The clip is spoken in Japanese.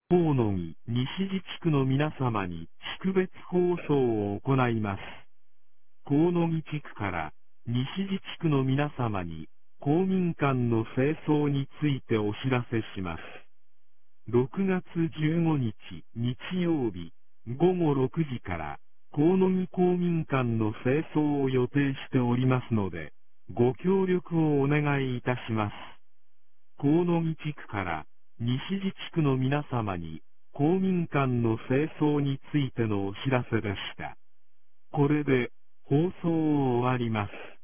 河野木西自治区の皆様に識別放送を行います。河野木地区から西自治区の皆様に公民館の清掃についてお知らせします。6月15日日曜日午後6時から河野木公民館の清掃を予定しておりますので、ご協力をお願いいたします。河野木地区から西自治区の皆様に公民館の清掃についてのお知らせでした。これで放送を終わります。